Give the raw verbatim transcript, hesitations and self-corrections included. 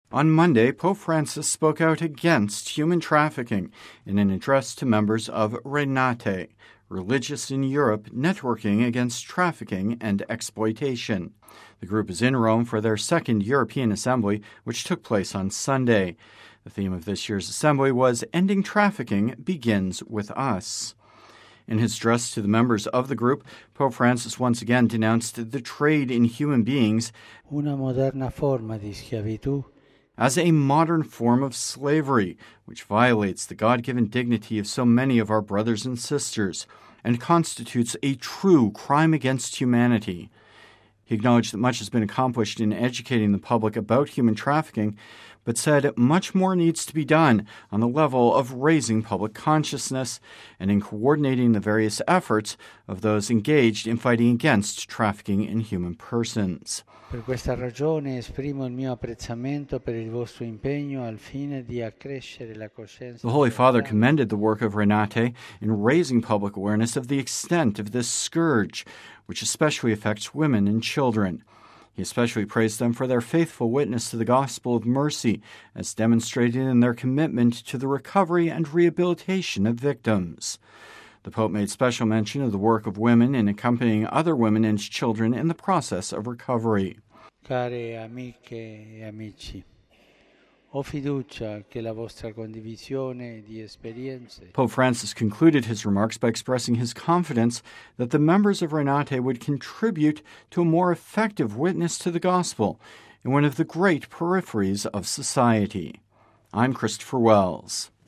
On Monday, Pope Francis spoke out against human trafficking in an address to members of Renate, Religious in Europe Networking Against Trafficking and Exploitation. The group is in Rome for their second European Assembly, which took place on Sunday. The theme of this year's assembly was Ending Trafficking Begins with Us. In his address to the members of the group, Pope Francis once again denounced the trade in human beings una moderna forma di schiavitù as a modern form of slavery, which violates the God-given dignity of so many of our brothers and sisters and constitutes a true crime against humanity. He acknowledged that much has been accomplished in educating the public about human trafficking, but said much more needs to be done on the level of raising public consciousness and in coordinating the various efforts of those engaged in fighting against trafficking in human persons. Per questa ragione esprimo il mio apprezzamento per il vostro impegno al fine di accrescere la coscienza. The Holy Father commended the work of Renate in raising public awareness of the extent of this scourge, which especially affects women and children. He especially praised them for their faithful witness to the gospel of mercy, as demonstrated in their commitment to the recovery and rehabilitation of victims. The Pope made special mention of the work of women in accompanying other women and children in the process of recovery. Care amiche e amici, ho fiducia che la vostra condivisione di esperienze. Pope Francis concluded his remarks by expressing his confidence that the members of Renate would contribute to a more effective witness to the gospel in one of the great peripheries of society. I'm Christopher Wells.